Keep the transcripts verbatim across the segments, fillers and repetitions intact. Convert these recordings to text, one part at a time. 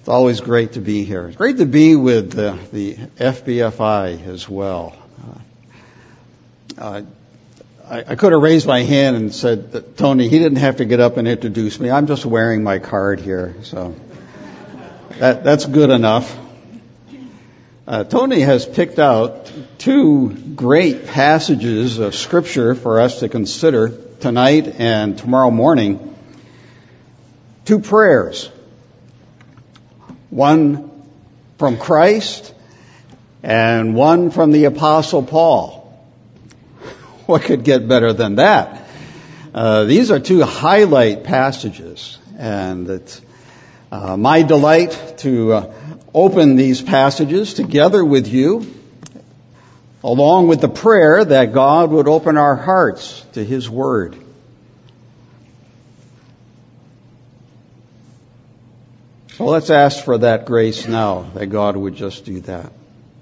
It's always great to be here. It's great to be with the, the F B F I as well. Uh, uh, I, I could have raised my hand and said that Tony, he didn't have to get up and introduce me. I'm just wearing my card here, so that, that's good enough. Uh, Tony has picked out two great passages of Scripture for us to consider tonight and tomorrow morning. Two prayers. One from Christ and one from the Apostle Paul. What could get better than that? Uh, these are two highlight passages, and it's uh, my delight to uh, open these passages together with you, along with the prayer that God would open our hearts to His Word. So let's ask for that grace now, that God would just do that.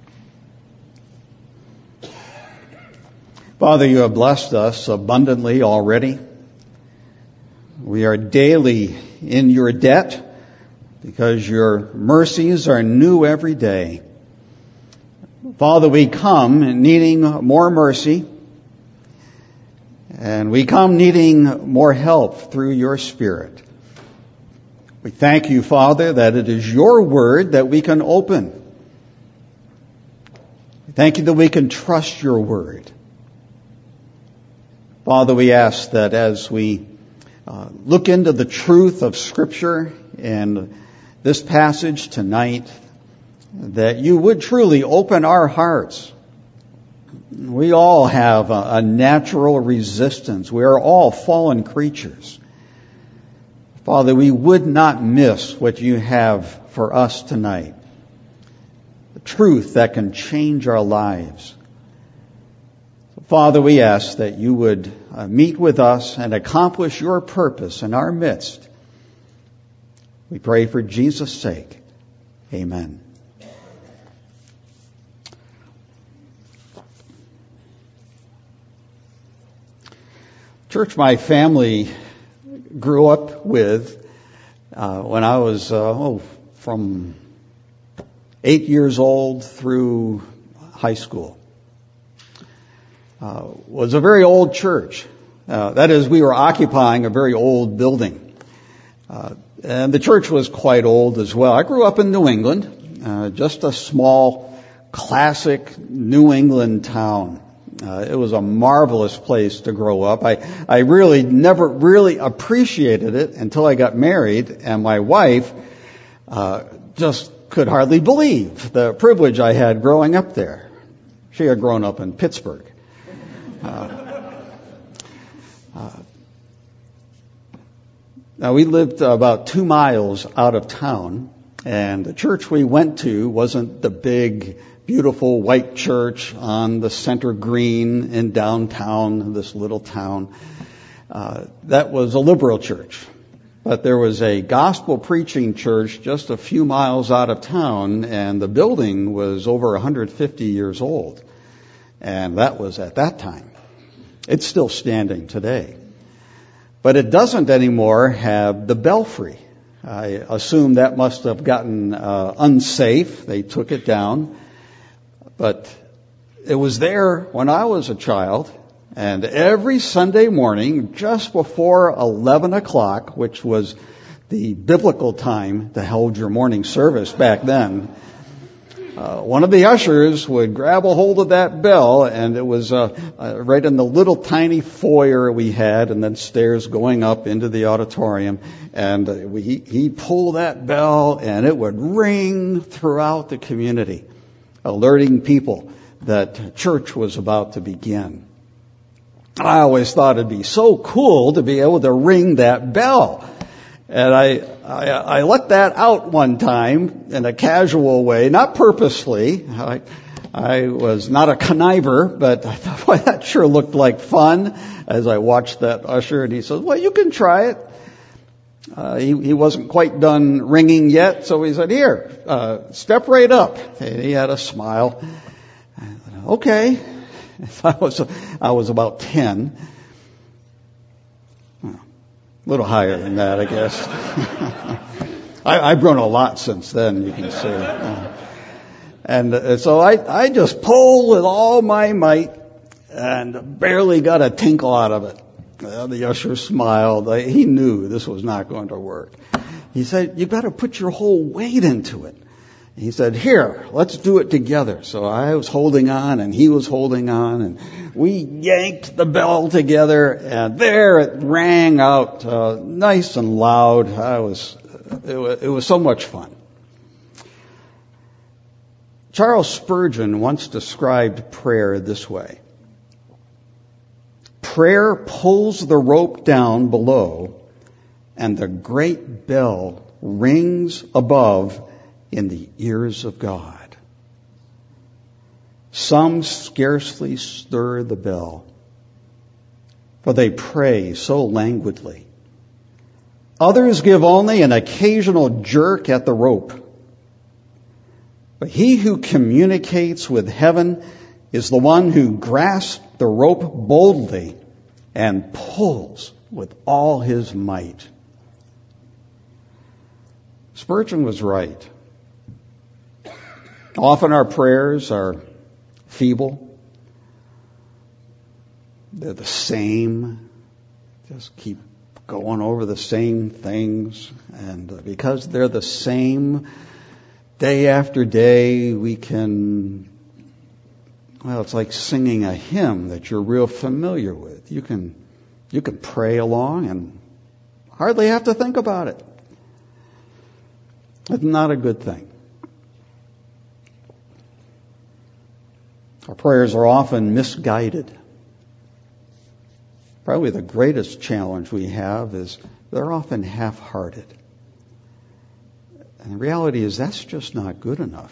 Father, you have blessed us abundantly already. We are daily in your debt because your mercies are new every day. Father, we come needing more mercy, and we come needing more help through your Spirit. We thank you, Father, that it is your word that we can open. We thank you that we can trust your word. Father, we ask that as we uh, look into the truth of Scripture and this passage tonight, that you would truly open our hearts. We all have a, a natural resistance. We are all fallen creatures. Father, we would not miss what you have for us tonight. The truth that can change our lives. Father, we ask that you would uh, meet with us and accomplish your purpose in our midst. We pray for Jesus' sake. Amen. Church, my family grew up with uh, when I was uh, oh, from eight years old through high school. Uh, was a very old church. Uh, that is, we were occupying a very old building. Uh, and the church was quite old as well. I grew up in New England, uh, just a small, classic New England town. Uh, it was a marvelous place to grow up. I, I really never really appreciated it until I got married, and my wife uh, just could hardly believe the privilege I had growing up there. She had grown up in Pittsburgh. Uh, uh, now, we lived about two miles out of town, and the church we went to wasn't the big, beautiful white church on the center green in downtown, this little town. Uh, that was a liberal church. But there was a gospel preaching church just a few miles out of town, and the building was over one hundred fifty years old. And that was at that time. It's still standing today. But it doesn't anymore have the belfry. I assume that must have gotten uh, unsafe. They took it down. But it was there when I was a child, and every Sunday morning, just before eleven o'clock, which was the biblical time to hold your morning service back then, uh, one of the ushers would grab a hold of that bell, and it was uh, uh, right in the little tiny foyer we had, and then stairs going up into the auditorium, and uh, we, he, he'd pull that bell, and it would ring throughout the community, alerting people that church was about to begin. I always thought it'd be so cool to be able to ring that bell. And I, I, I let that out one time in a casual way, not purposely. I, I was not a conniver, but I thought, boy, that sure looked like fun as I watched that usher. And he says, well, you can try it. Uh, he, he wasn't quite done ringing yet, so he said, here, uh, step right up. And he had a smile. I said, okay. I was, I was about ten. A little higher than that, I guess. I, I've grown a lot since then, you can see. Uh, and uh, so I, I just pulled with all my might and barely got a tinkle out of it. Uh, the usher smiled. I, he knew this was not going to work. He said, "You've got to put your whole weight into it." He said, "Here, let's do it together." So I was holding on and he was holding on and we yanked the bell together and there it rang out uh, nice and loud. I was, it was, it was so much fun. Charles Spurgeon once described prayer this way: prayer pulls the rope down below and the great bell rings above in the ears of God. Some scarcely stir the bell, for they pray so languidly. Others give only an occasional jerk at the rope. But he who communicates with heaven is the one who grasps the rope boldly and pulls with all his might. Spurgeon was right. Often our prayers are feeble. They're the same. Just keep going over the same things. And because they're the same, day after day, we can, well, it's like singing a hymn that you're real familiar with. You can, you can pray along and hardly have to think about it. It's not a good thing. Our prayers are often misguided. Probably the greatest challenge we have is they're often half-hearted. And the reality is that's just not good enough.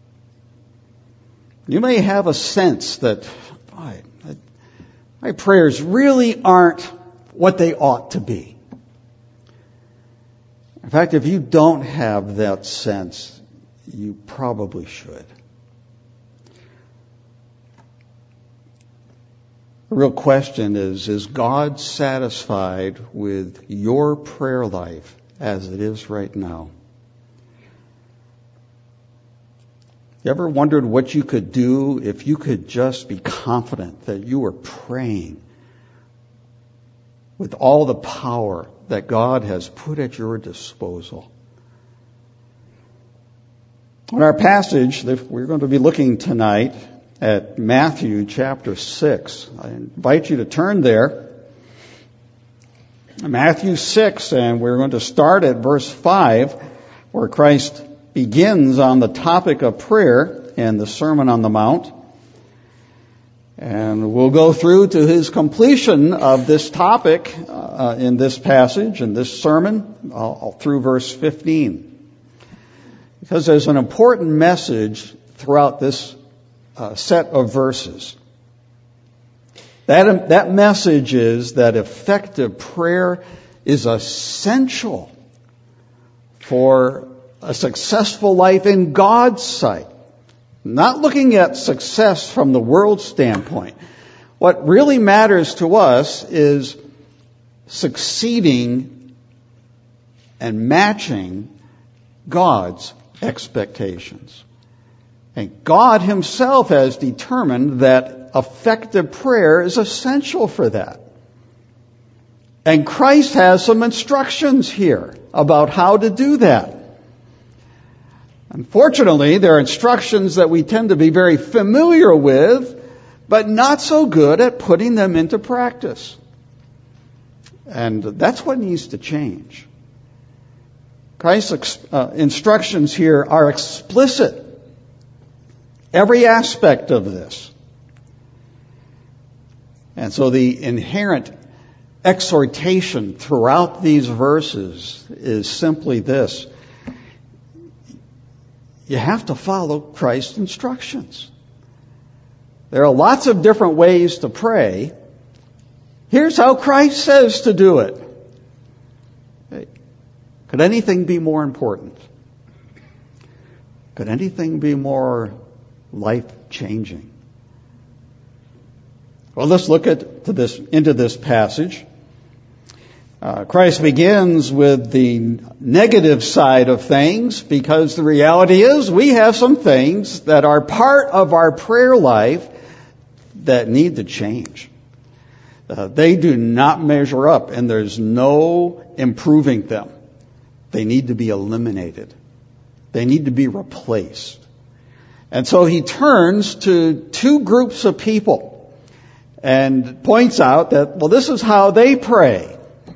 You may have a sense that boy, my prayers really aren't what they ought to be. In fact, if you don't have that sense, you probably should. The real question is, is God satisfied with your prayer life as it is right now? You ever wondered what you could do if you could just be confident that you were praying with all the power that God has put at your disposal? In our passage, we're going to be looking tonight at Matthew chapter six. I invite you to turn there. Matthew six, and we're going to start at verse five, where Christ begins on the topic of prayer in the Sermon on the Mount. And we'll go through to his completion of this topic uh, in this passage, in this sermon, all through verse fifteen. Because there's an important message throughout this uh, set of verses. That, that message is that effective prayer is essential for a successful life in God's sight. Not looking at success from the world's standpoint. What really matters to us is succeeding and matching God's expectations. And God himself has determined that effective prayer is essential for that. And Christ has some instructions here about how to do that. Unfortunately, there are instructions that we tend to be very familiar with, but not so good at putting them into practice. And that's what needs to change. Christ's uh, instructions here are explicit. Every aspect of this. And so the inherent exhortation throughout these verses is simply this: you have to follow Christ's instructions. There are lots of different ways to pray. Here's how Christ says to do it. Hey, could anything be more important? Could anything be more life-changing? Well, let's look at to this into this passage. Uh, Christ begins with the negative side of things because the reality is we have some things that are part of our prayer life that need to change. Uh, they do not measure up, and there's no improving them. They need to be eliminated. They need to be replaced. And so he turns to two groups of people and points out that, well, this is how they pray.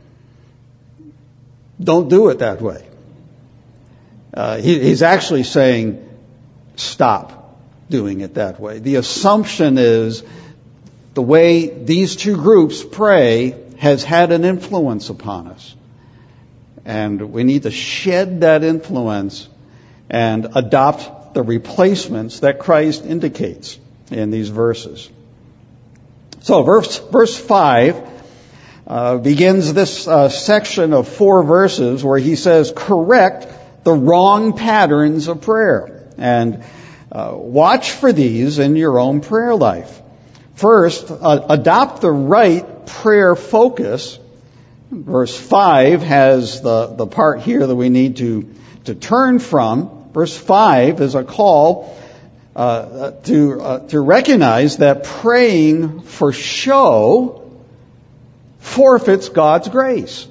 Don't do it that way. Uh, he, he's actually saying, stop doing it that way. The assumption is the way these two groups pray has had an influence upon us. And we need to shed that influence and adopt the replacements that Christ indicates in these verses. So verse, verse five uh, begins this uh, section of four verses where he says, correct the wrong patterns of prayer. And uh, watch for these in your own prayer life. First, uh, adopt the right prayer focus. Verse five has the, the part here that we need to, to turn from. Verse five is a call uh, to uh, to recognize that praying for show forfeits God's grace.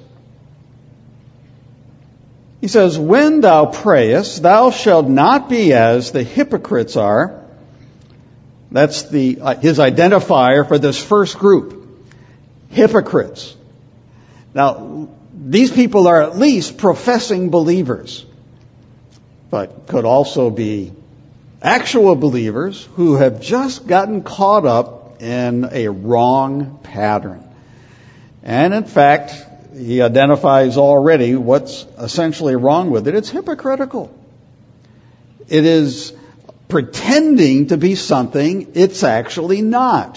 He says, when thou prayest, thou shalt not be as the hypocrites are. That's the uh, his identifier for this first group. Hypocrites. Now, these people are at least professing believers, but could also be actual believers who have just gotten caught up in a wrong pattern. And in fact, he identifies already what's essentially wrong with it. It's hypocritical. It is pretending to be something it's actually not.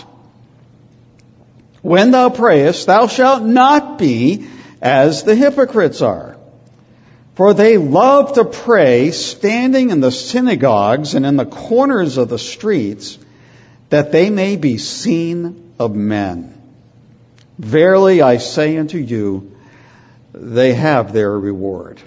When thou prayest, thou shalt not be as the hypocrites are. For they love to pray standing in the synagogues and in the corners of the streets, that they may be seen of men. Verily I say unto you, they have their reward.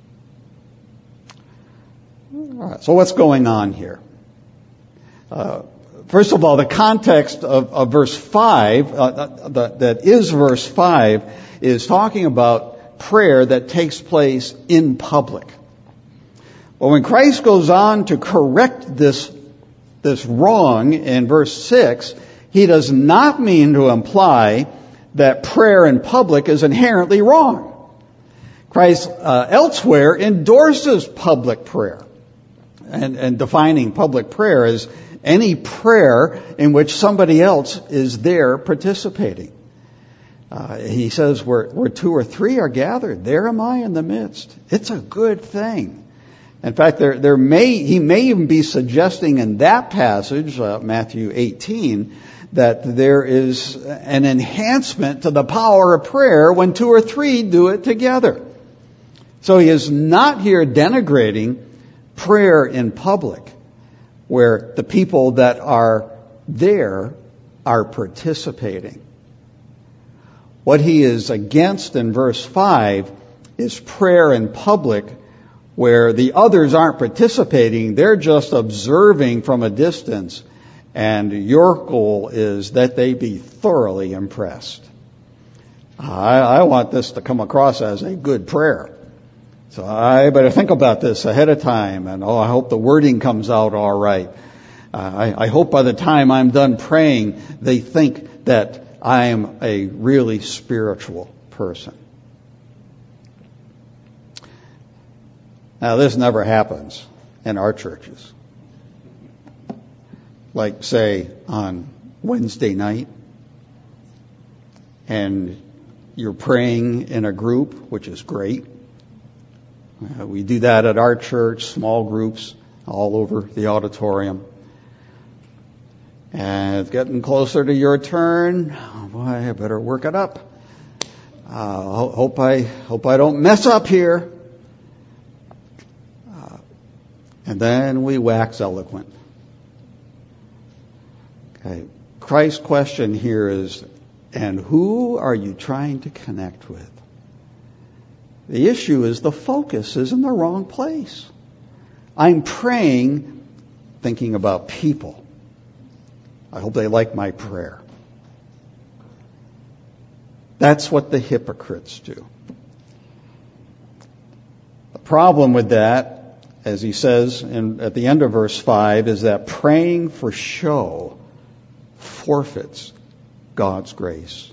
All right, so what's going on here? Uh, first of all, the context of, of verse five, uh, that, that is verse five, is talking about prayer that takes place in public. Well, when Christ goes on to correct this, this wrong in verse six, he does not mean to imply that prayer in public is inherently wrong. Christ uh, elsewhere endorses public prayer, and, and defining public prayer as any prayer in which somebody else is there participating. Uh, he says, where, where two or three are gathered, there am I in the midst. It's a good thing. In fact, there, there may, he may even be suggesting in that passage, uh, Matthew eighteen, that there is an enhancement to the power of prayer when two or three do it together. So he is not here denigrating prayer in public, where the people that are there are participating. What he is against in verse five is prayer in public where the others aren't participating, they're just observing from a distance, and your goal is that they be thoroughly impressed. I, I want this to come across as a good prayer. So I better think about this ahead of time, and oh, I hope the wording comes out all right. Uh, I, I hope by the time I'm done praying, they think that I am a really spiritual person. Now, this never happens in our churches. Like, say, on Wednesday night, and you're praying in a group, which is great. Uh, we do that at our church, small groups all over the auditorium. And it's getting closer to your turn. Oh boy, I better work it up. Uh, hope I hope I don't mess up here. Uh, and then we wax eloquent. Okay. Christ's question here is, and who are you trying to connect with? The issue is the focus is in the wrong place. I'm praying, thinking about people. I hope they like my prayer. That's what the hypocrites do. The problem with that, as he says in, at the end of verse five, is that praying for show forfeits God's grace.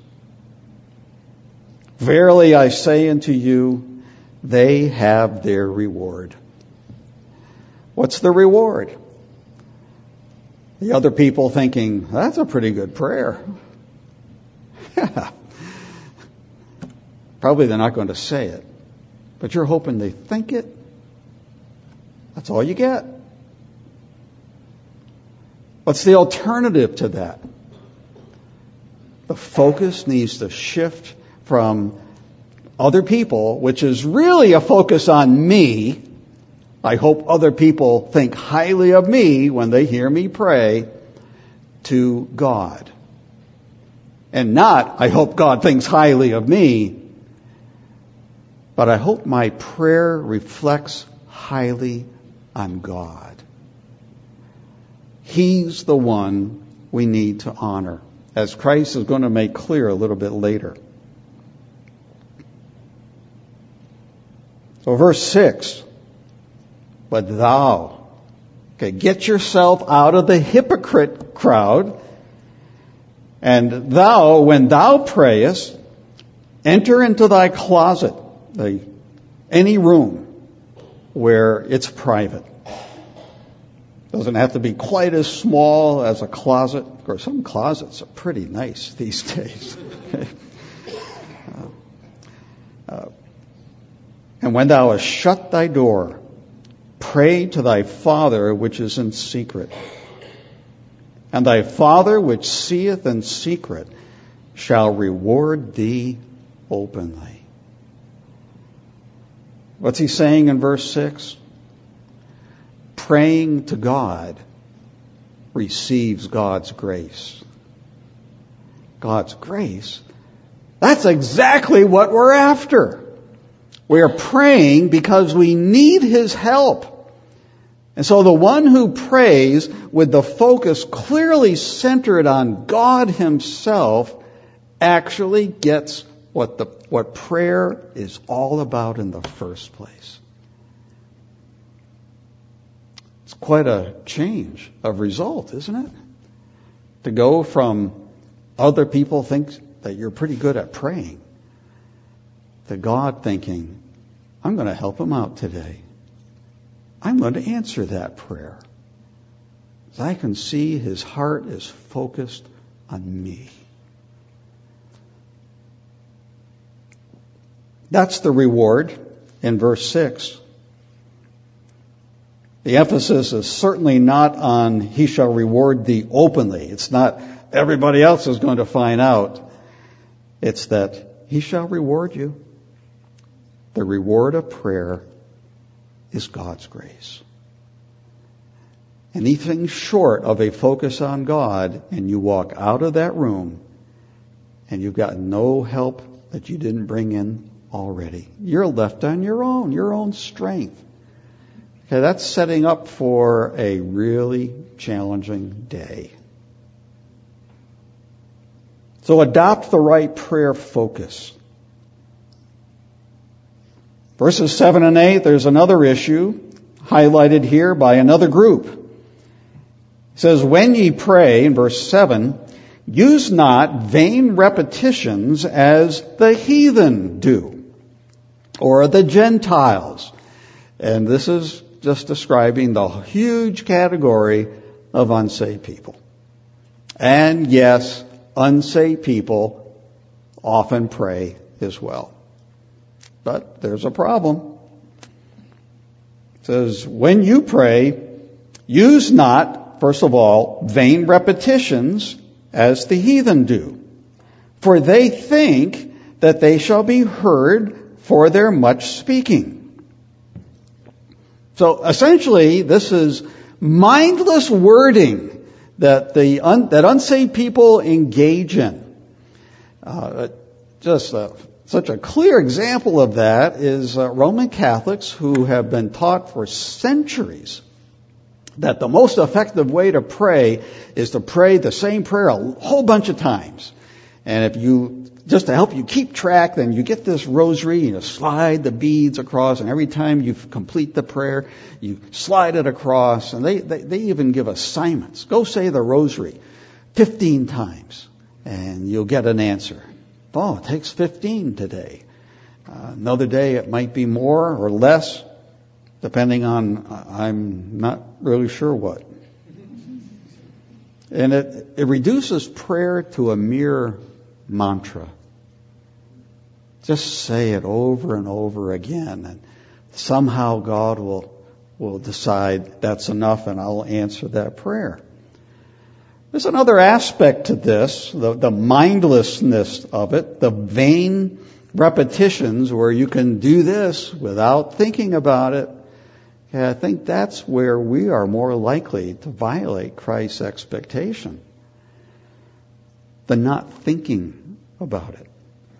Verily I say unto you, they have their reward. What's the reward? The other people thinking, that's a pretty good prayer. Yeah. Probably they're not going to say it, but you're hoping they think it. That's all you get. What's the alternative to that? The focus needs to shift from other people, which is really a focus on me. I hope other people think highly of me when they hear me pray, to God. And not, I hope God thinks highly of me, but I hope my prayer reflects highly on God. He's the one we need to honor, as Christ is going to make clear a little bit later. So verse six, but thou, okay, get yourself out of the hypocrite crowd, and thou, when thou prayest, enter into thy closet, the, any room where it's private. Doesn't have to be quite as small as a closet. Of course, some closets are pretty nice these days. uh, uh, and when thou hast shut thy door, pray to thy Father which is in secret. And thy Father which seeth in secret shall reward thee openly. What's he saying in verse six? Praying to God receives God's grace. God's grace? That's exactly what we're after. We're praying because we need His help. And so the one who prays with the focus clearly centered on God Himself actually gets what the what prayer is all about in the first place. It's quite a change of result, isn't it? To go from other people think that you're pretty good at praying to God thinking, I'm going to help him out today. I'm going to answer that prayer. As I can see his heart is focused on me. That's the reward in verse six. The emphasis is certainly not on he shall reward thee openly. It's not everybody else is going to find out. It's that he shall reward you. The reward of prayer is God's grace. Anything short of a focus on God, and you walk out of that room, and you've got no help that you didn't bring in already. You're left on your own, your own strength. Okay, that's setting up for a really challenging day. So adopt the right prayer focus. Verses seven and eight, there's another issue highlighted here by another group. It says, when ye pray, in verse seven, use not vain repetitions as the heathen do, or the Gentiles. And this is just describing the huge category of unsaved people. And yes, unsaved people often pray as well. But there's a problem. It says, when you pray, use not, first of all, vain repetitions as the heathen do. For they think that they shall be heard for their much speaking. So essentially, this is mindless wording that the un, that unsaved people engage in. Uh, just a such a clear example of that is uh, Roman Catholics who have been taught for centuries that the most effective way to pray is to pray the same prayer a whole bunch of times. And if you, just to help you keep track, then you get this rosary, you slide the beads across, and every time you complete the prayer, you slide it across. And they, they, they even give assignments. Go say the rosary fifteen times, and you'll get an answer. Oh, it takes fifteen today. Uh, another day it might be more or less, depending on, I'm not really sure what. And it, it reduces prayer to a mere mantra. Just say it over and over again, and somehow God will, will decide that's enough and I'll answer that prayer. There's another aspect to this, the, the mindlessness of it, the vain repetitions where you can do this without thinking about it. And I think that's where we are more likely to violate Christ's expectation, the not thinking about it.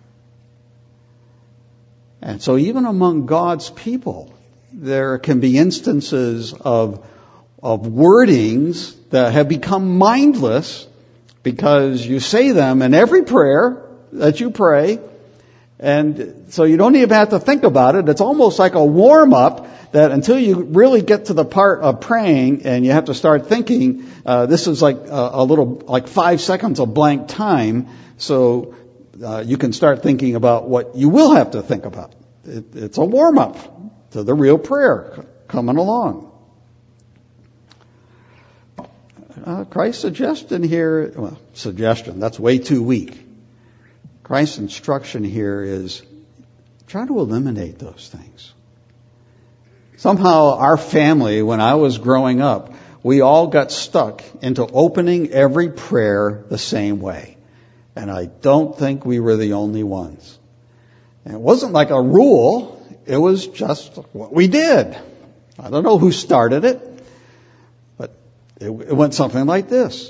And so even among God's people, there can be instances of of wordings that have become mindless because you say them in every prayer that you pray, and so you don't even have to think about it. It's almost like a warm-up that until you really get to the part of praying and you have to start thinking, uh, this is like a, a little, like five seconds of blank time, so uh, you can start thinking about what you will have to think about. It, it's a warm-up to the real prayer coming along. Uh, Christ's suggestion here, well, suggestion, that's way too weak. Christ's instruction here is try to eliminate those things. Somehow our family, when I was growing up, we all got stuck into opening every prayer the same way. And I don't think we were the only ones. And it wasn't like a rule. It was just what we did. I don't know who started it. It went something like this.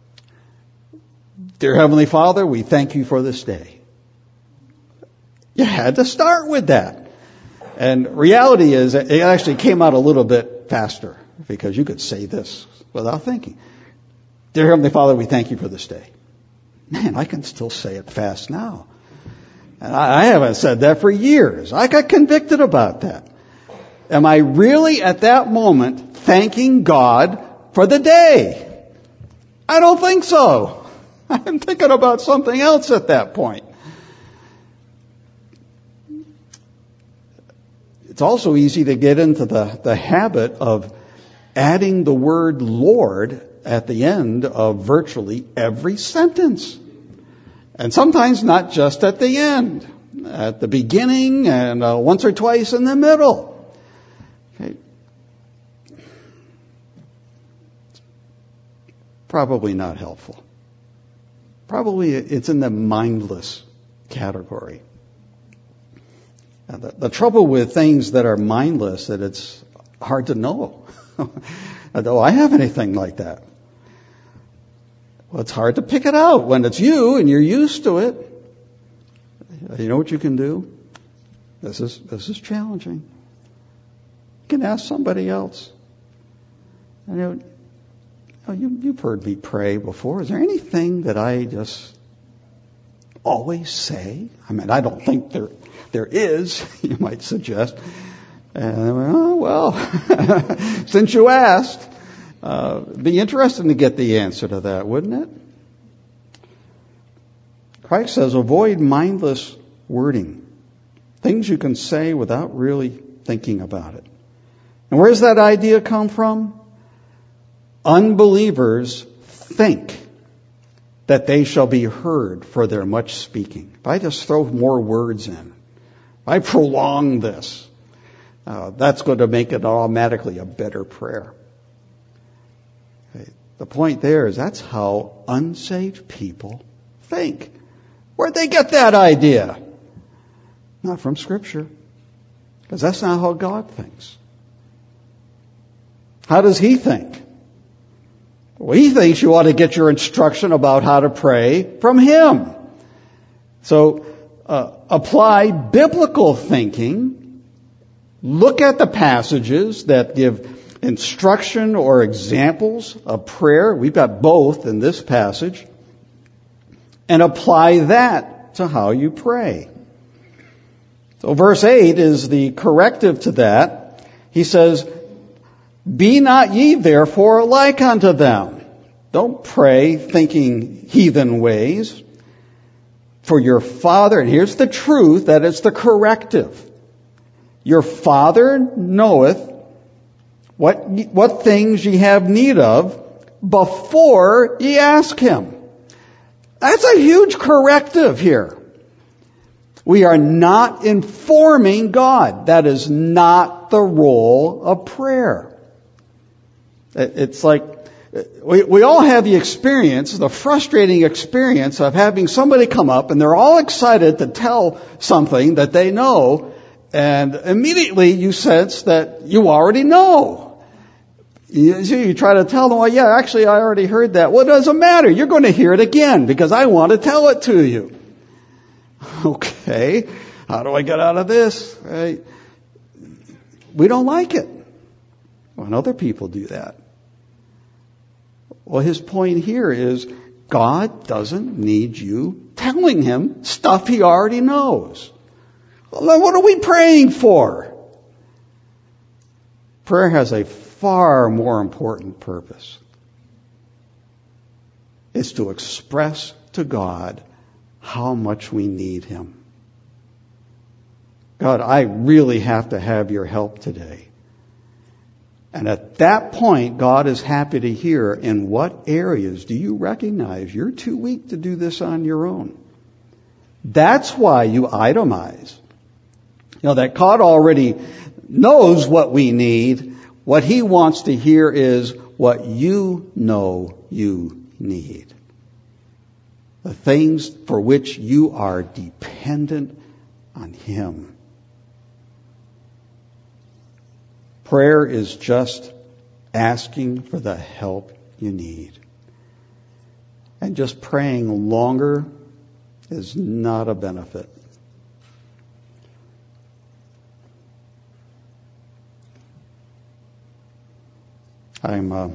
Dear Heavenly Father, we thank you for this day. You had to start with that. And reality is, it actually came out a little bit faster because you could say this without thinking. Dear Heavenly Father, we thank you for this day. Man, I can still say it fast now. And I haven't said that for years. I got convicted about that. Am I really at that moment thanking God for the day? I don't think so. I'm thinking about something else at that point. It's also easy to get into the, the habit of adding the word Lord at the end of virtually every sentence. And sometimes not just at the end, at the beginning and uh, once or twice in the middle. Okay. Probably not helpful. Probably it's in the mindless category. Now the, the trouble with things that are mindless, that it's hard to know. Oh, I have anything like that. Well, it's hard to pick it out when it's you and you're used to it. You know what you can do? This is this is challenging. You can ask somebody else. You know, oh, you, you've heard me pray before. Is there anything that I just always say? I mean, I don't think there there is, you might suggest. And I went, oh, well, since you asked, uh, it'd be interesting to get the answer to that, wouldn't it? Christ says, avoid mindless wording, things you can say without really thinking about it. And where does that idea come from? Unbelievers think that they shall be heard for their much speaking. If I just throw more words in, if I prolong this, uh, that's going to make it automatically a better prayer. Okay. The point there is that's how unsaved people think. Where'd they get that idea? Not from Scripture, because that's not how God thinks. How does He think? Well, He thinks you ought to get your instruction about how to pray from Him. So uh, apply biblical thinking, look at the passages that give instruction or examples of prayer. We've got both in this passage. And apply that to how you pray. So verse eight is the corrective to that. He says, "Be not ye therefore like unto them." Don't pray thinking heathen ways. For your Father, and here's the truth, that it's the corrective. Your Father knoweth what, what things ye have need of before ye ask Him. That's a huge corrective here. We are not informing God. That is not the role of prayer. It's like, we, we all have the experience, the frustrating experience of having somebody come up and they're all excited to tell something that they know, and immediately you sense that you already know. You, you try to tell them, well, yeah, actually I already heard that. Well, it doesn't matter. You're going to hear it again because I want to tell it to you. Okay, how do I get out of this? Right? We don't like it when other people do that. Well, his point here is God doesn't need you telling Him stuff He already knows. Well, then what are we praying for? Prayer has a far more important purpose. It's to express to God how much we need Him. God, I really have to have your help today. And at that point, God is happy to hear, in what areas do you recognize you're too weak to do this on your own? That's why you itemize. You know, that God already knows what we need. What He wants to hear is what you know you need. The things for which you are dependent on Him. Prayer is just asking for the help you need. And just praying longer is not a benefit. I'm uh,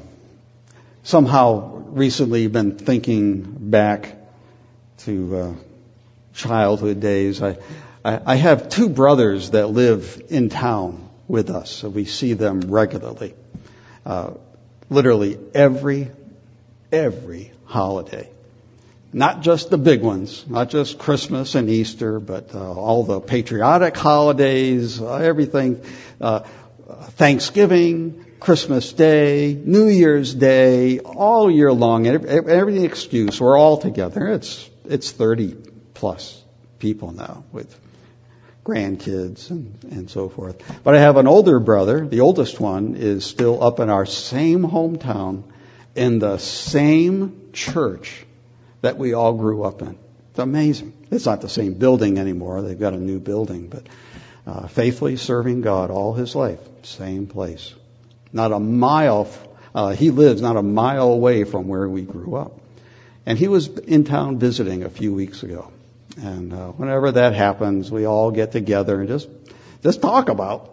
somehow recently been thinking back to uh, childhood days. I, I, I have two brothers that live in town with us, so we see them regularly. Uh, literally every, every holiday. Not just the big ones, not just Christmas and Easter, but uh, all the patriotic holidays, uh, everything, uh, Thanksgiving, Christmas Day, New Year's Day, all year long, every, every excuse. We're all together. It's it's thirty plus people now with grandkids and, and so forth. But I have an older brother. The oldest one is still up in our same hometown in the same church that we all grew up in. It's amazing. It's not the same building anymore. They've got a new building, but uh, faithfully serving God all his life. Same place. Not a mile, uh, he lives not a mile away from where we grew up. And he was in town visiting a few weeks ago. And uh, whenever that happens, we all get together and just just talk about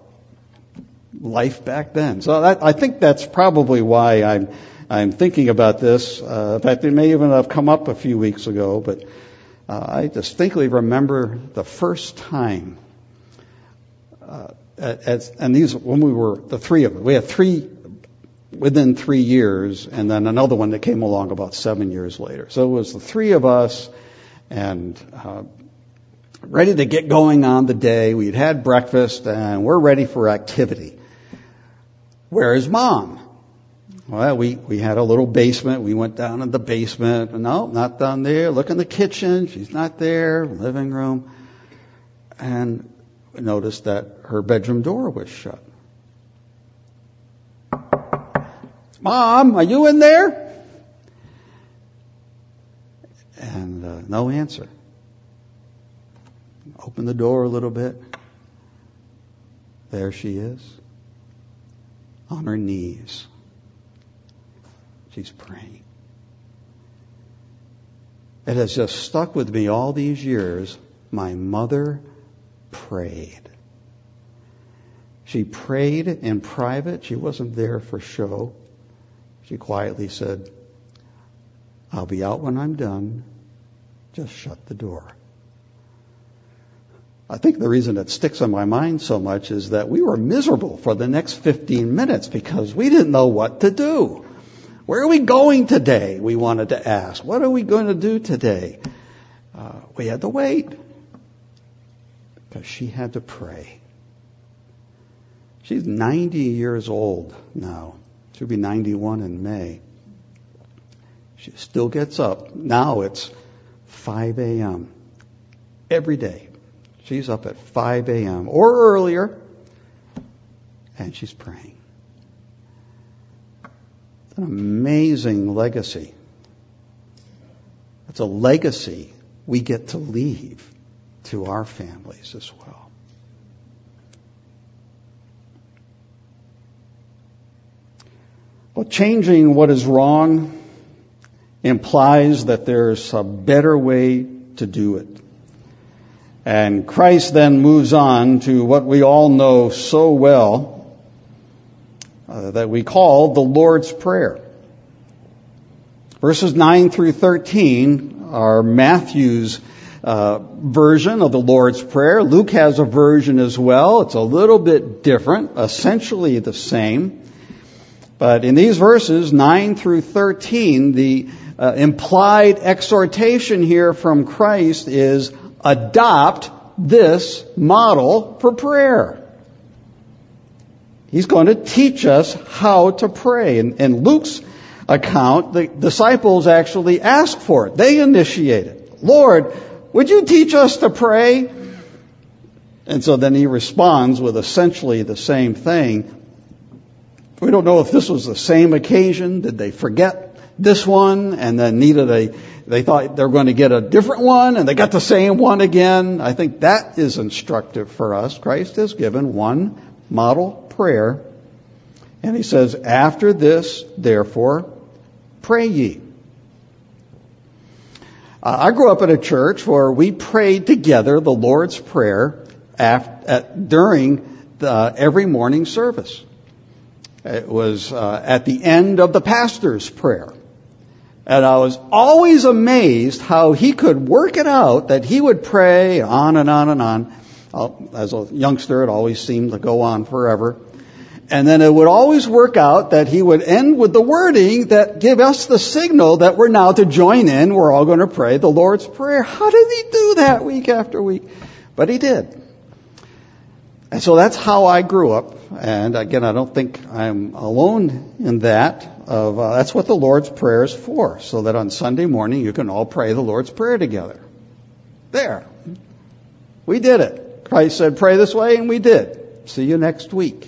life back then. So that, I think that's probably why I'm I'm thinking about this. Uh, in fact, it may even have come up a few weeks ago, but uh, I distinctly remember the first time. Uh, as, and these when we were the three of us, we had three within three years, and then another one that came along about seven years later. So it was the three of us. And uh, ready to get going on the day. We'd had breakfast and we're ready for activity. Where is Mom? Well, we, we had a little basement. We went down in the basement. No, not down there. Look in the kitchen. She's not there. Living room. And we noticed that her bedroom door was shut. Mom, are you in there? And uh, no answer. Open the door a little bit. There she is. On her knees. She's praying. It has just stuck with me all these years. my mother prayed. She prayed in private. She wasn't there for show. She quietly said, I'll be out when I'm done. Just shut the door. I think the reason it sticks on my mind so much is that we were miserable for the next fifteen minutes because we didn't know what to do. Where are we going today? We wanted to ask. What are we going to do today? Uh, we had to wait because she had to pray. She's ninety years old now. She'll be ninety-one in May. She still gets up. Now it's five a.m. every day. She's up at five a.m. or earlier, and she's praying. It's an amazing legacy. It's a legacy we get to leave to our families as well. Well, changing what is wrong implies that there's a better way to do it. And Christ then moves on to what we all know so well, uh, that we call the Lord's Prayer. Verses nine through thirteen are Matthew's uh, version of the Lord's Prayer. Luke has a version as well. It's a little bit different, essentially the same. But in these verses, nine through thirteen, the uh, implied exhortation here from Christ is, adopt this model for prayer. He's going to teach us how to pray. In, in Luke's account, the disciples actually ask for it. They initiate it. Lord, would you teach us to pray? And so then he responds with essentially the same thing. We don't know if this was the same occasion. Did they forget this one and then needed a They thought they were going to get a different one, and they got the same one again. I think that is instructive for us. Christ has given one model prayer, and he says, after this, therefore, pray ye. Uh, I grew up in a church where we prayed together the Lord's Prayer after, at, during the, every morning service. It was uh, at the end of the pastor's prayer. And I was always amazed how he could work it out that he would pray on and on and on. As a youngster, it always seemed to go on forever. And then it would always work out that he would end with the wording that give us the signal that we're now to join in. We're all going to pray the Lord's Prayer. How did he do that week after week? But he did. And so that's how I grew up. And again, I don't think I'm alone in that. Of uh, that's what the Lord's Prayer is for, so that on Sunday morning you can all pray the Lord's Prayer together. There. We did it. Christ said, pray this way, and we did. See you next week.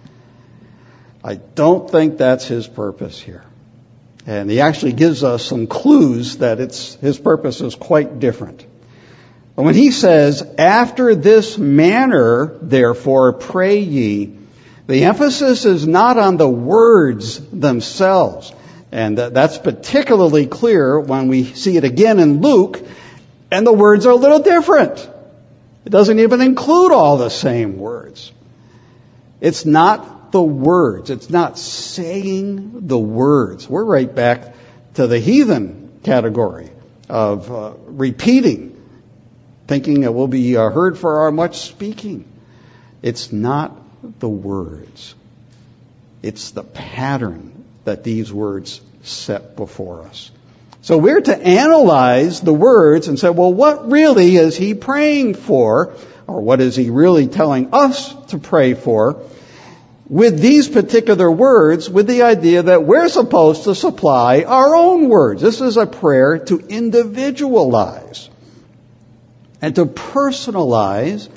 I don't think that's his purpose here. And he actually gives us some clues that it's his purpose is quite different. But when he says, after this manner, therefore, pray ye, the emphasis is not on the words themselves. And that's particularly clear when we see it again in Luke, and the words are a little different. It doesn't even include all the same words. It's not the words. It's not saying the words. We're right back to the heathen category of uh, repeating, thinking it will be uh, heard for our much speaking. It's not the words. It's the pattern that these words set before us. So we're to analyze the words and say, well, what really is he praying for? Or what is he really telling us to pray for? With these particular words, with the idea that we're supposed to supply our own words. This is a prayer to individualize and to personalize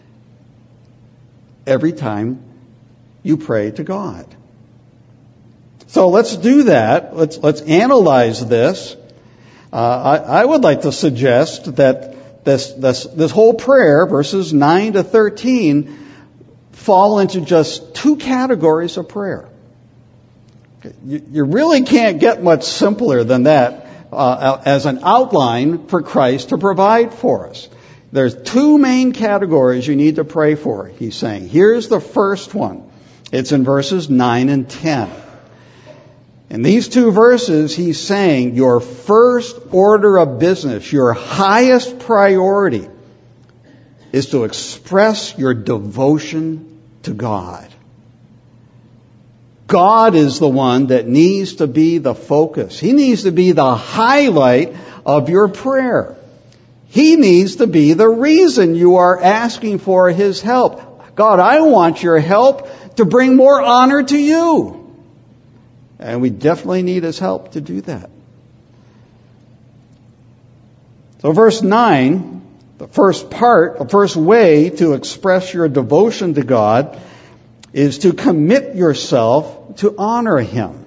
every time you pray to God. So let's do that. Let's let's analyze this. Uh, I, I would like to suggest that this this this whole prayer, verses nine to thirteen, fall into just two categories of prayer. You, you really can't get much simpler than that uh, as an outline for Christ to provide for us. There's two main categories you need to pray for, he's saying. Here's the first one. It's in verses nine and ten. In these two verses, he's saying your first order of business, your highest priority, is to express your devotion to God. God is the one that needs to be the focus. He needs to be the highlight of your prayer. He needs to be the reason you are asking for His help. God, I want your help to bring more honor to you. And we definitely need His help to do that. So verse nine, the first part, the first way to express your devotion to God is to commit yourself to honor Him.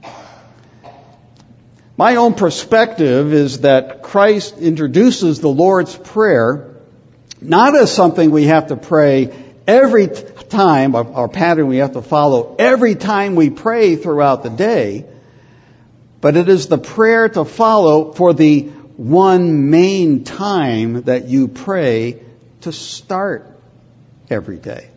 My own perspective is that Christ introduces the Lord's Prayer not as something we have to pray every time, our pattern we have to follow every time we pray throughout the day, but it is the prayer to follow for the one main time that you pray to start every day.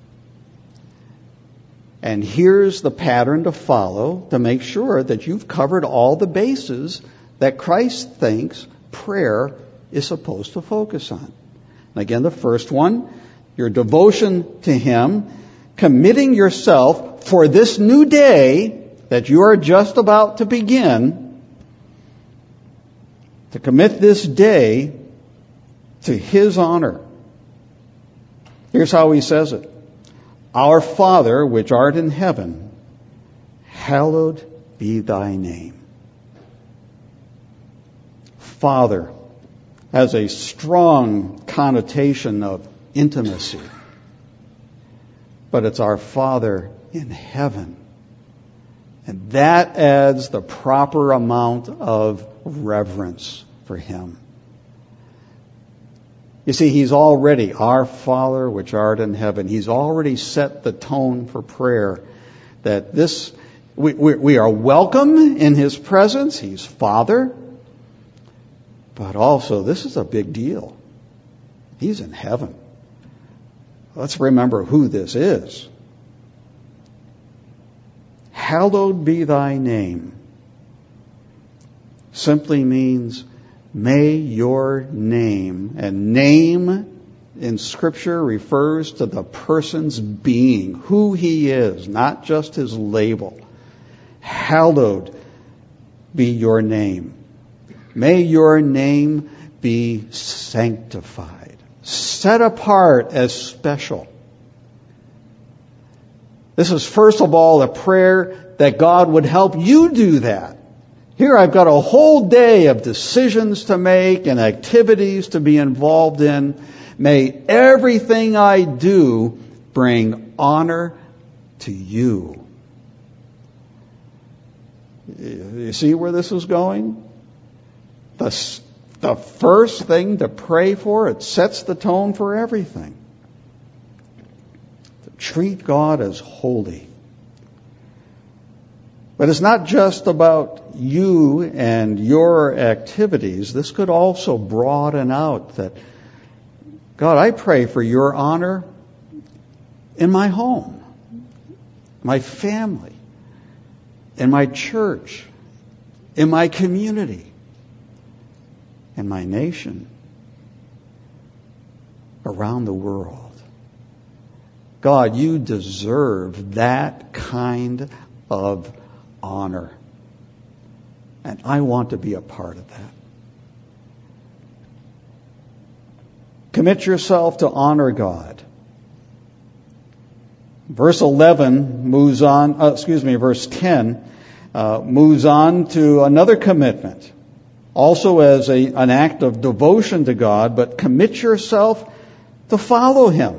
And here's the pattern to follow to make sure that you've covered all the bases that Christ thinks prayer is supposed to focus on. And again, the first one, your devotion to Him, committing yourself for this new day that you are just about to begin, to commit this day to His honor. Here's how he says it. Our Father, which art in heaven, hallowed be thy name. Father has a strong connotation of intimacy, but it's our Father in heaven. And that adds the proper amount of reverence for Him. You see, He's already, our Father which art in heaven, He's already set the tone for prayer. That this, we, we, we are welcome in His presence. He's Father. But also, this is a big deal. He's in heaven. Let's remember who this is. Hallowed be thy name simply means may your name, and name in Scripture refers to the person's being, who he is, not just his label. Hallowed be your name. May your name be sanctified, set apart as special. This is first of all a prayer that God would help you do that. Here I've got a whole day of decisions to make and activities to be involved in. May everything I do bring honor to you. You see where this is going? The, the first thing to pray for, it sets the tone for everything. To treat God as holy. But it's not just about you and your activities. This could also broaden out that, God, I pray for your honor in my home, my family, in my church, in my community, in my nation, around the world. God, you deserve that kind of honor. And I want to be a part of that. Commit yourself to honor God. Verse eleven moves on, uh, excuse me, verse ten uh, moves on to another commitment. Also as a, an act of devotion to God, but commit yourself to follow Him.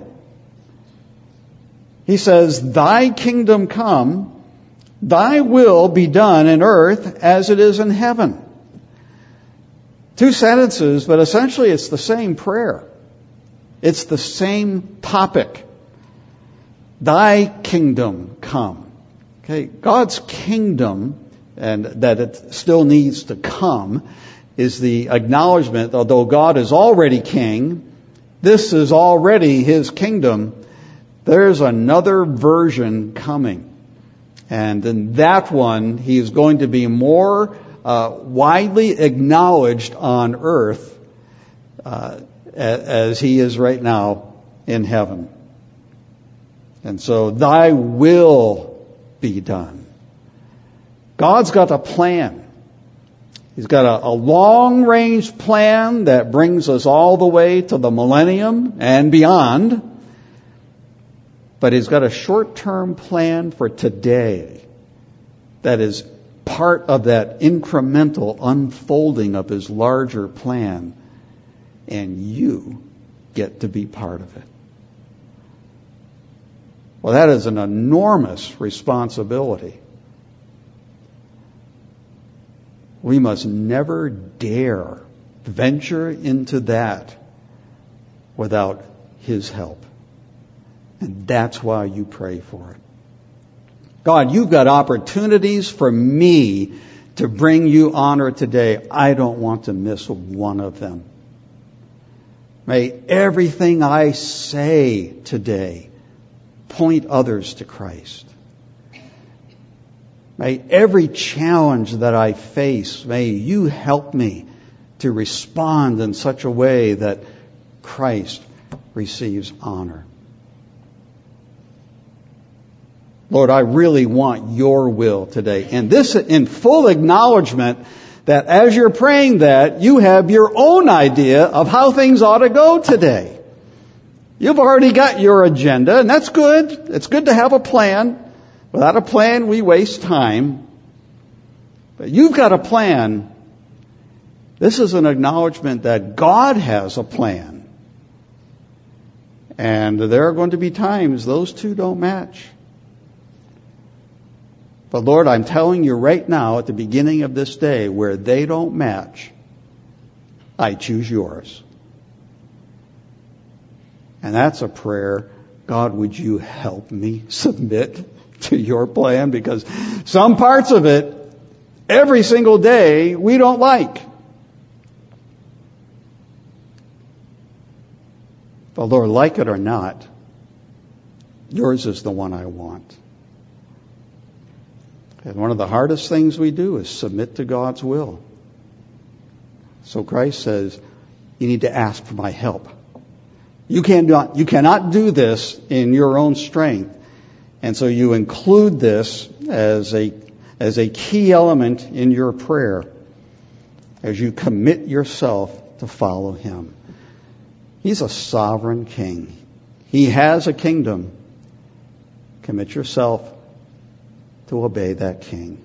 He says, thy kingdom come, thy will be done in earth as it is in heaven. Two sentences, but essentially it's the same prayer. It's the same topic. Thy kingdom come. Okay, God's kingdom, and that it still needs to come, is the acknowledgement, although God is already king, this is already His kingdom, there's another version coming. And in that one, He is going to be more uh, widely acknowledged on earth uh, as He is right now in heaven. And so, Thy will be done. God's got a plan. He's got a, a long-range plan that brings us all the way to the millennium and beyond. But He's got a short-term plan for today that is part of that incremental unfolding of His larger plan. And you get to be part of it. Well, that is an enormous responsibility. We must never dare venture into that without His help. And that's why you pray for it. God, you've got opportunities for me to bring you honor today. I don't want to miss one of them. May everything I say today point others to Christ. May every challenge that I face, may you help me to respond in such a way that Christ receives honor. Lord, I really want your will today. And this in full acknowledgement that as you're praying that, you have your own idea of how things ought to go today. You've already got your agenda, and that's good. It's good to have a plan. Without a plan, we waste time. But you've got a plan. This is an acknowledgement that God has a plan. And there are going to be times those two don't match. But Lord, I'm telling you right now at the beginning of this day, where they don't match, I choose yours. And that's a prayer. God, would you help me submit to your plan? Because some parts of it, every single day, we don't like. But Lord, like it or not, yours is the one I want. And one of the hardest things we do is submit to God's will. So Christ says, you need to ask for my help. You cannot, you cannot do this in your own strength. And so you include this as a, as a key element in your prayer as you commit yourself to follow Him. He's a sovereign king. He has a kingdom. Commit yourself to obey that king.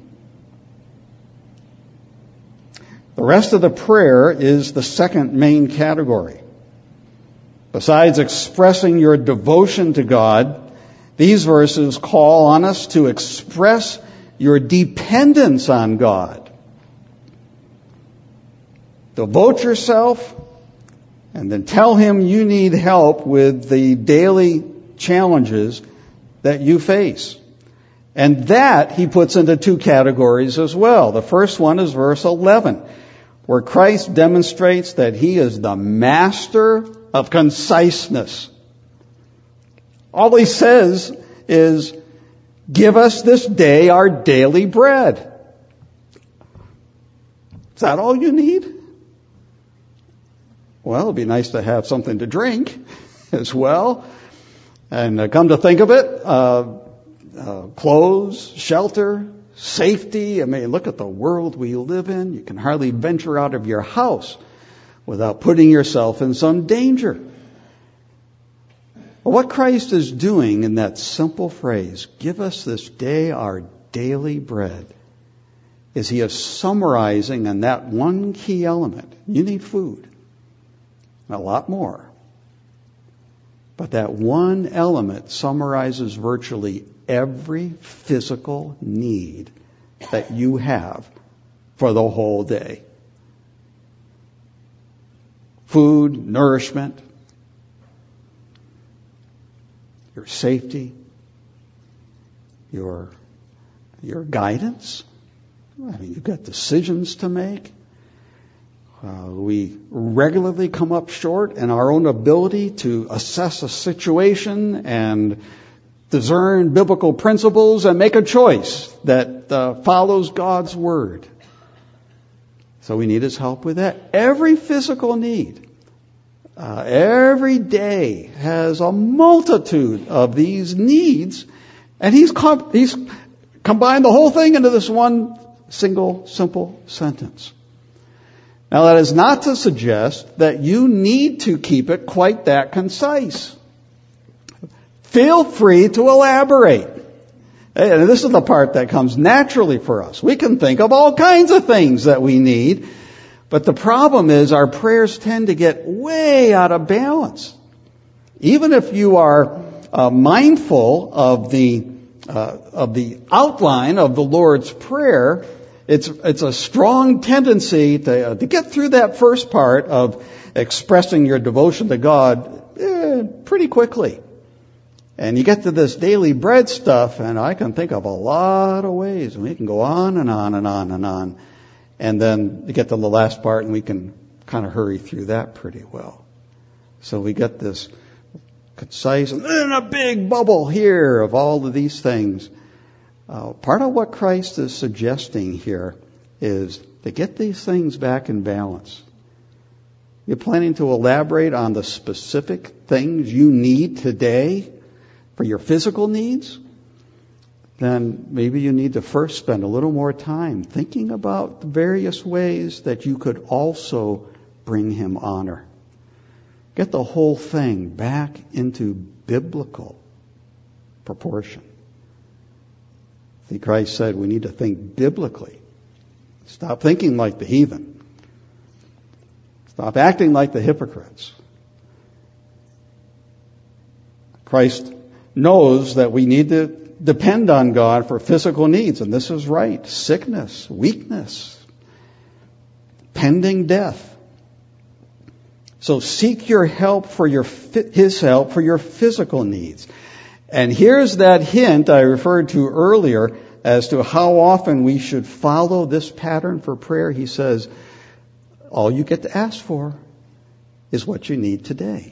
The rest of the prayer is the second main category. Besides expressing your devotion to God, these verses call on us to express your dependence on God. Devote yourself and then tell Him you need help with the daily challenges that you face. And that He puts into two categories as well. The first one is verse eleven, where Christ demonstrates that He is the master of conciseness. All He says is, give us this day our daily bread. Is that all you need? Well, it'd be nice to have something to drink as well. And uh, come to think of it, uh, uh, clothes, shelter, safety. I mean, look at the world we live in. You can hardly venture out of your house without putting yourself in some danger. But what Christ is doing in that simple phrase, give us this day our daily bread, is He is summarizing in that one key element. You need food. A lot more. But that one element summarizes virtually every physical need that you have for the whole day. Food, nourishment, your safety, your, your guidance. I mean, you've got decisions to make. Uh, we regularly come up short in our own ability to assess a situation and discern biblical principles and make a choice that uh, follows God's Word. So we need His help with that. Every physical need, uh, every day has a multitude of these needs, and He's com- He's combined the whole thing into this one single, simple sentence. Now, that is not to suggest that you need to keep it quite that concise. Feel free to elaborate. And this is the part that comes naturally for us. We can think of all kinds of things that we need, but the problem is our prayers tend to get way out of balance. Even if you are uh, mindful of the uh, of the outline of the Lord's Prayer, it's it's a strong tendency to uh, to get through that first part of expressing your devotion to God eh, pretty quickly. And you get to this daily bread stuff, and I can think of a lot of ways, and we can go on and on and on and on. And then you get to the last part, and we can kind of hurry through that pretty well. So we get this concise, and then a big bubble here of all of these things. Uh, part of what Christ is suggesting here is to get these things back in balance. You're planning to elaborate on the specific things you need today for your physical needs, then maybe you need to first spend a little more time thinking about the various ways that you could also bring Him honor. Get the whole thing back into biblical proportion. See, Christ said we need to think biblically. Stop thinking like the heathen. Stop acting like the hypocrites. Christ knows that we need to depend on God for physical needs, and this is right. Sickness, weakness, pending death. So seek your help for your, His help for your physical needs. And here's that hint I referred to earlier as to how often we should follow this pattern for prayer. He says, all you get to ask for is what you need today.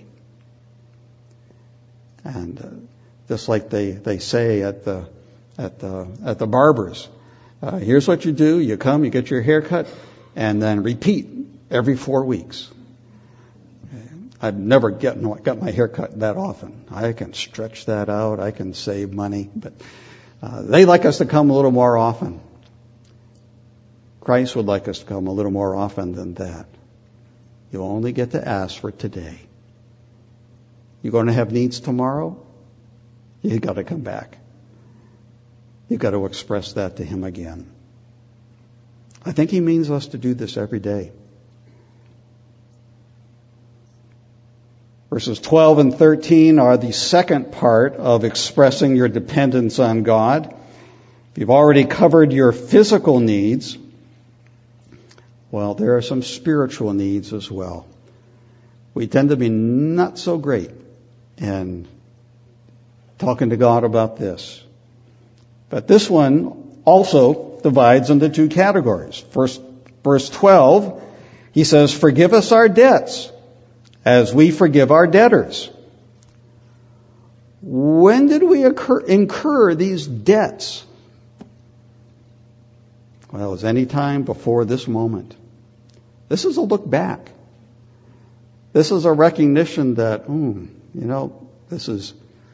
And uh, just like they, they say at the at the at the barbers, uh, here's what you do: you come, you get your hair cut, and then repeat every four weeks. I've never get, got my hair cut that often. I can stretch that out. I can save money, but uh, they like us to come a little more often. Christ would like us to come a little more often than that. You only get to ask for today. You're going to have needs tomorrow? You've got to come back. You've got to express that to Him again. I think He means us to do this every day. Verses twelve and thirteen are the second part of expressing your dependence on God. If you've already covered your physical needs, well, there are some spiritual needs as well. We tend to be not so great in talking to God about this. But this one also divides into two categories. First, verse twelve, he says, forgive us our debts as we forgive our debtors. When did we occur, incur these debts? Well, it's any time before this moment. This is a look back. This is a recognition that, hmm, you know, this is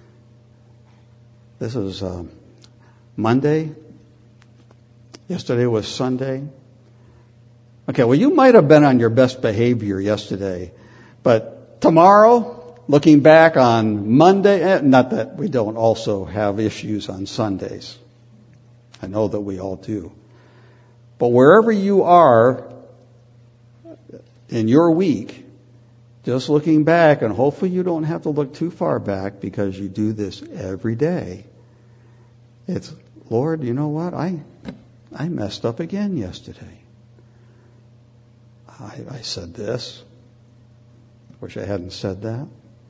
this is uh, Monday. Yesterday was Sunday. Okay, well, you might have been on your best behavior yesterday, but tomorrow, looking back on Monday, not that we don't also have issues on Sundays. I know that we all do. But wherever you are in your week, just looking back, and hopefully you don't have to look too far back because you do this every day. It's, Lord, you know what? I I messed up again yesterday. I, I said this. Wish I hadn't said that.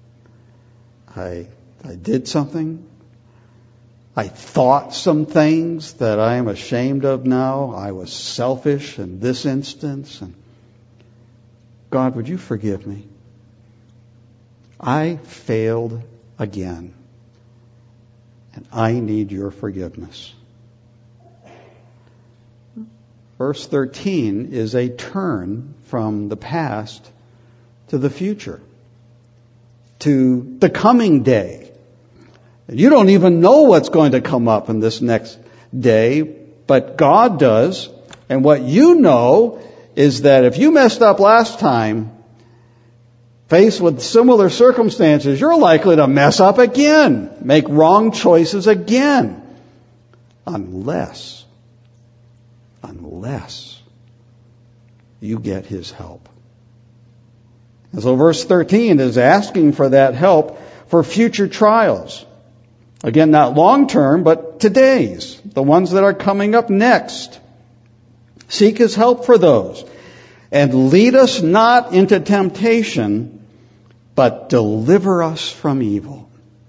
I I did something. I thought some things that I am ashamed of now. I was selfish in this instance. And God, would you forgive me? I failed again, and I need your forgiveness. Verse thirteen is a turn from the past to the future, to the coming day. You don't even know what's going to come up in this next day, but God does. And what you know is that if you messed up last time, faced with similar circumstances, you're likely to mess up again, make wrong choices again, unless, unless you get His help. And so verse thirteen is asking for that help for future trials. Again, not long term, but today's, the ones that are coming up next. Seek His help for those. And lead us not into temptation, but deliver us from evil.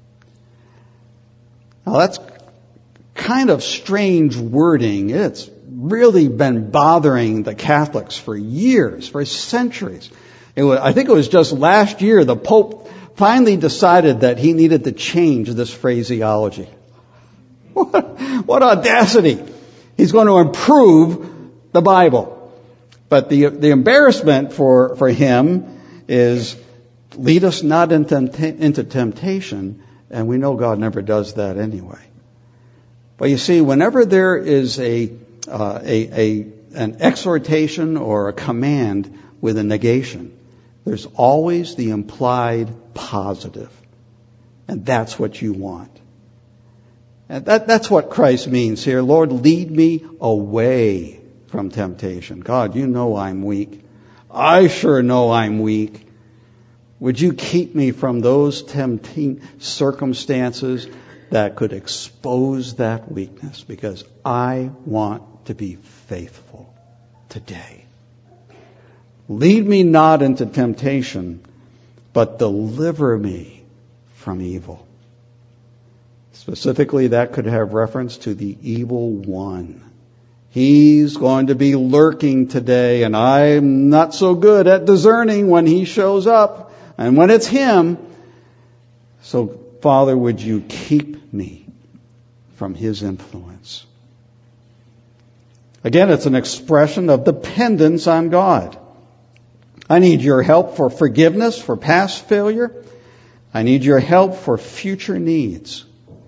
Now that's kind of strange wording. It's really been bothering the Catholics for years, for centuries. It was, I think it was just last year the Pope finally decided that he needed to change this phraseology. What, what audacity! He's going to improve the Bible. But the the embarrassment for, for him is, lead us not into, into temptation, and we know God never does that anyway. But you see, whenever there is a, uh, a, a an exhortation or a command with a negation, there's always the implied positive. And that's what you want. And that, that's what Christ means here. Lord, lead me away from temptation. God, you know I'm weak. I sure know I'm weak. Would you keep me from those tempting circumstances that could expose that weakness? Because I want to be faithful today. Lead me not into temptation, but deliver me from evil. Specifically, that could have reference to the evil one. He's going to be lurking today, and I'm not so good at discerning when he shows up and when it's him. So, Father, would you keep me from his influence? Again, it's an expression of dependence on God. I need your help for forgiveness, for past failure. I need your help for future needs.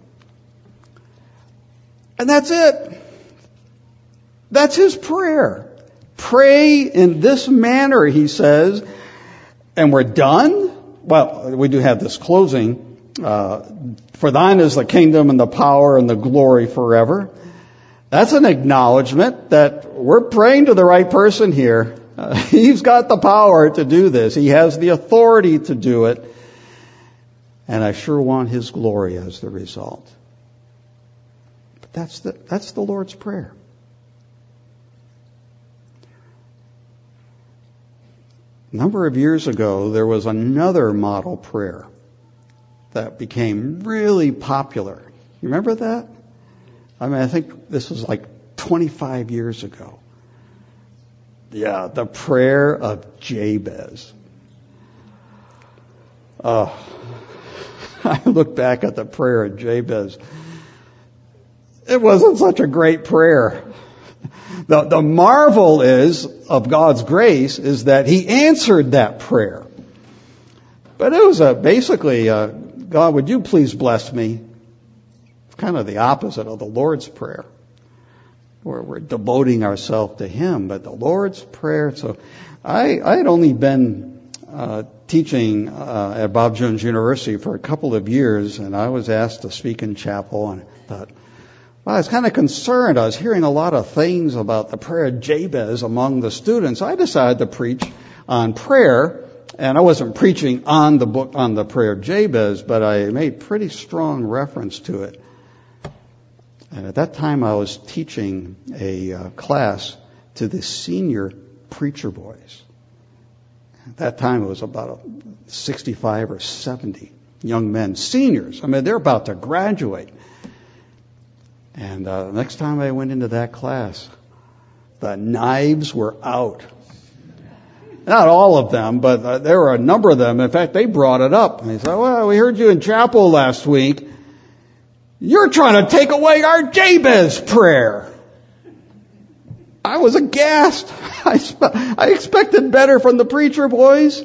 And that's it. That's his prayer. Pray in this manner, he says, and we're done. Well, we do have this closing. Uh, for thine is the kingdom and the power and the glory forever. That's an acknowledgement that we're praying to the right person here. Uh, he's got the power to do this. He has the authority to do it. And I sure want his glory as the result. But that's the, that's the Lord's Prayer. A number of years ago, there was another model prayer that became really popular. You remember that? I mean, I think this was like twenty-five years ago. Yeah, the prayer of Jabez. Oh, I look back at the prayer of Jabez. It wasn't such a great prayer. The, the marvel is of God's grace is that he answered that prayer. But it was a, basically, a, God, would you please bless me? It's kind of the opposite of the Lord's Prayer, where we're devoting ourselves to him. But the Lord's Prayer, so I, I had only been uh, teaching uh, at Bob Jones University for a couple of years, and I was asked to speak in chapel, and I thought, well, I was kind of concerned. I was hearing a lot of things about the prayer of Jabez among the students. I decided to preach on prayer, and I wasn't preaching on the book, on the prayer of Jabez, but I made pretty strong reference to it. And at that time, I was teaching a uh, class to the senior preacher boys. At that time, it was about sixty-five or seventy young men, seniors. I mean, they're about to graduate. And uh, next time I went into that class, the knives were out. not all of them, but uh, there were a number of them. In fact, they brought it up. And they said, well, we heard you in chapel last week. You're trying to take away our Jabez prayer. I was aghast. I, spe- I expected better from the preacher, boys.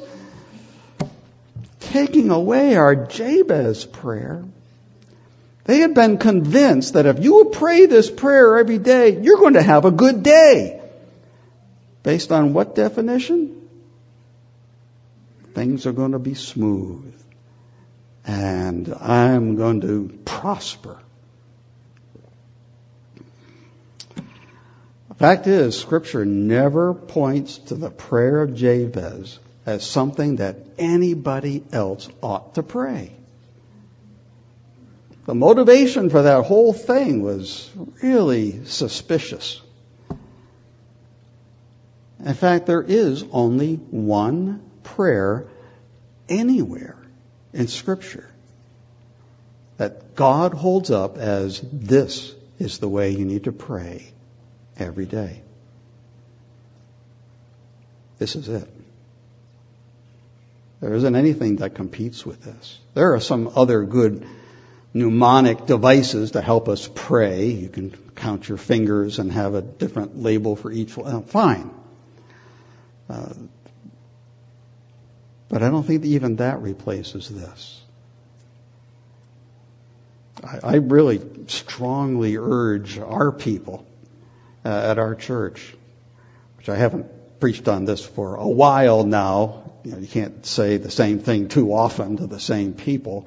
Taking away our Jabez prayer. They had been convinced that if you would pray this prayer every day, you're going to have a good day. Based on what definition? Things are going to be smooth. And I'm going to prosper. The fact is, Scripture never points to the prayer of Jabez as something that anybody else ought to pray. The motivation for that whole thing was really suspicious. In fact, there is only one prayer anywhere in Scripture that God holds up as this is the way you need to pray every day. This is it. There isn't anything that competes with this. There are some other good mnemonic devices to help us pray. You can count your fingers and have a different label for each one. Fine. Uh, but I don't think that even that replaces this. I, I really strongly urge our people uh, at our church, which I haven't preached on this for a while now. You know, you can't say the same thing too often to the same people.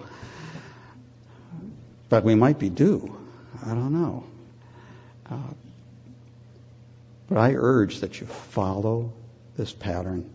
But we might be due. I don't know. Uh, but I urge that you follow this pattern.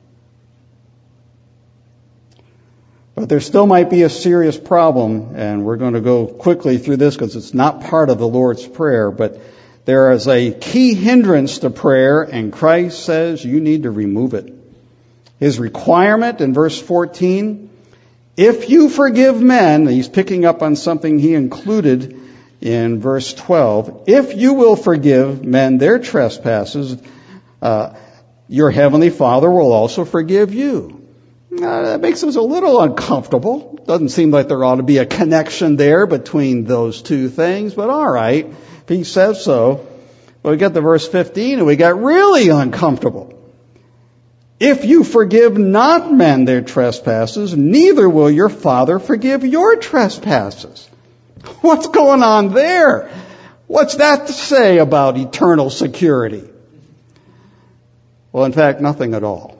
But there still might be a serious problem, and we're going to go quickly through this because it's not part of the Lord's Prayer, but there is a key hindrance to prayer, and Christ says you need to remove it. His requirement in verse fourteen, if you forgive men, he's picking up on something he included in verse twelve, if you will forgive men their trespasses, uh, your heavenly Father will also forgive you. Uh, that makes us a little uncomfortable. Doesn't seem like there ought to be a connection there between those two things, but all right, if he says so. Well, we get to verse fifteen and we got really uncomfortable. If you forgive not men their trespasses, neither will your Father forgive your trespasses. What's going on there? What's that to say about eternal security? Well, in fact, nothing at all.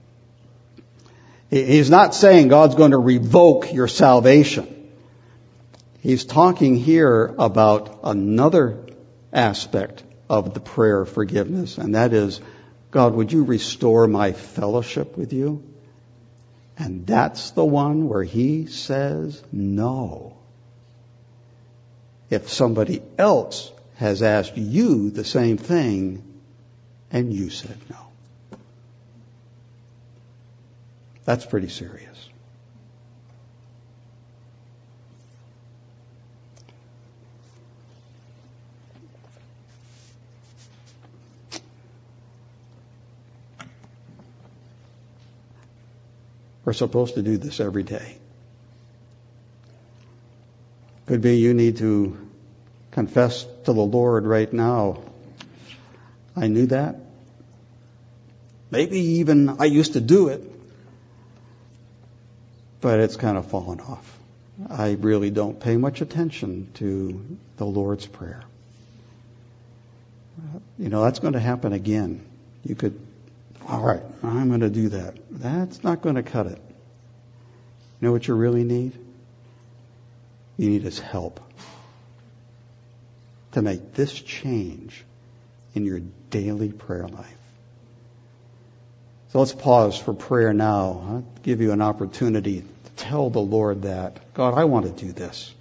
He's not saying God's going to revoke your salvation. He's talking here about another aspect of the prayer of forgiveness, and that is, God, would you restore my fellowship with you? And that's the one where he says no. If somebody else has asked you the same thing and you said no. That's pretty serious. We're supposed to do this every day. Could be you need to confess to the Lord right now, I knew that. Maybe even I used to do it, but it's kind of fallen off. I really don't pay much attention to the Lord's Prayer. You know, that's going to happen again. You could, all right, I'm going to do that. That's not going to cut it. You know what you really need? You need His help to make this change in your daily prayer life. So let's pause for prayer now. I'll give you an opportunity to tell the Lord that, God, I want to do this.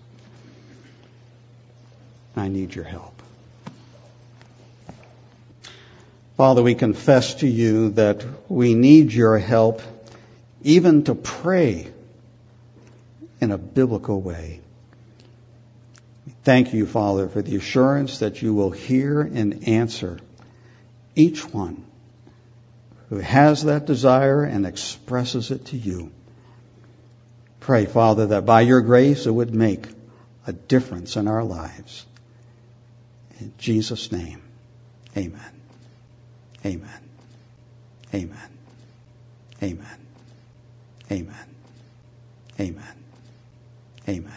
I need your help. Father, we confess to you that we need your help even to pray in a biblical way. Thank you, Father, for the assurance that you will hear and answer each one who has that desire and expresses it to you. Pray, Father, that by your grace it would make a difference in our lives. In Jesus' name, amen. Amen. Amen. Amen. Amen. Amen. Amen.